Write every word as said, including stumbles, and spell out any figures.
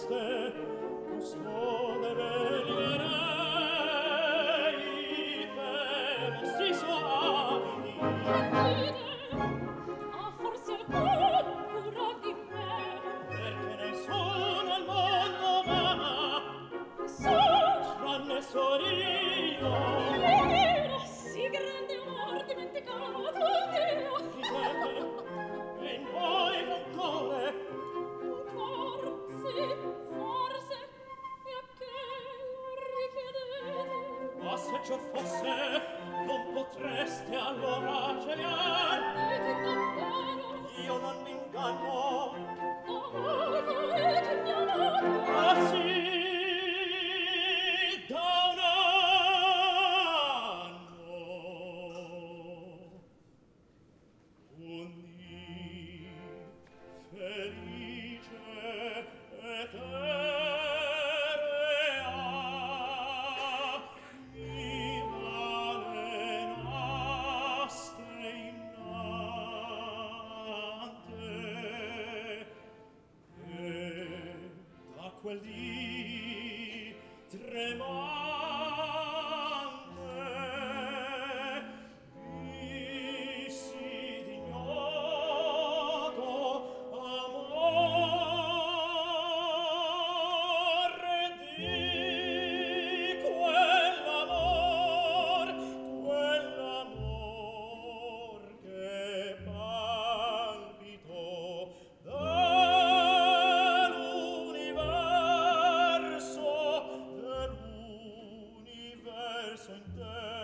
foste custode veglierei per vostri soavidi. Ah, forse alcuno cura di me, Perché nessuno al mondo m'ama, nessuno tranne solo io. era sì grande amor dimenticato Dio. Ridete, e in voi fa un cuore. Un cor, sì, forse, e a che lo richiedete? Ma se ciò fosse, non potreste allora cegliar. Dite davvero, Io non mi inganno. a voi volete mi amate? Ah sì, da un anno. Unì, felice et erea, mi valenaste innante, e da quel dì tremante vissi d'ignoto amore di quell'amor, quell'amor che palpito dell'universo, dell'universo intero.